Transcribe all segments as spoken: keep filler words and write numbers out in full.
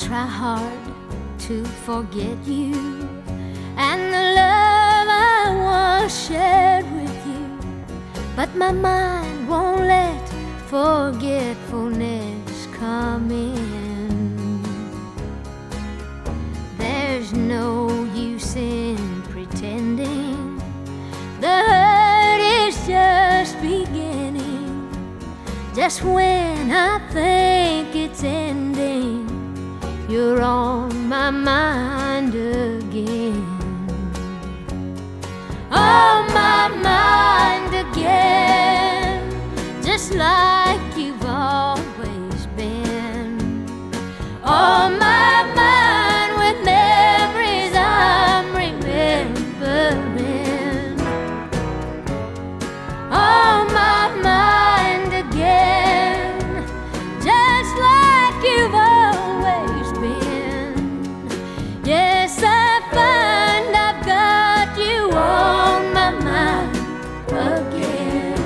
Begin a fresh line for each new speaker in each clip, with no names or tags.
try hard to forget you and the love I once shared with you, but my mind won't let forgetfulness come in. There's no use in pretending, the hurt is just beginning. Just when I think it's ending, you're on my mind again. On my mind again, just like you've always been. On my mind with memories I'm remembering. On my mind again, just like you've always been. Yes, I find I've got you on my mind again.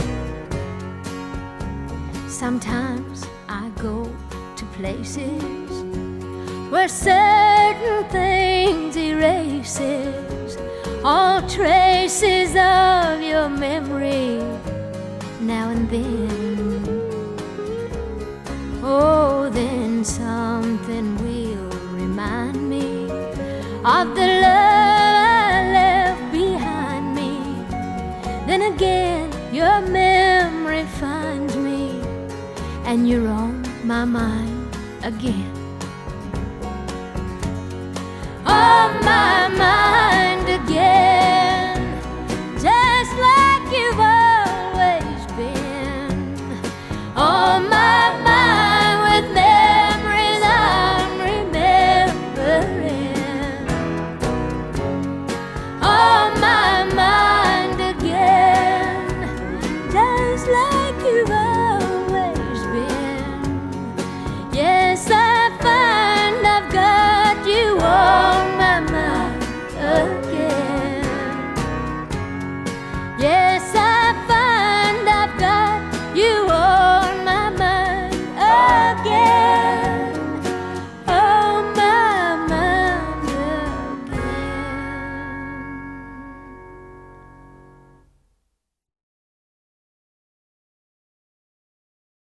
Sometimes I go to places where certain things erases all traces of your memory now and then. Oh, then something will remind me of the love I left behind me. Then again your memory finds me, and you're on my mind again.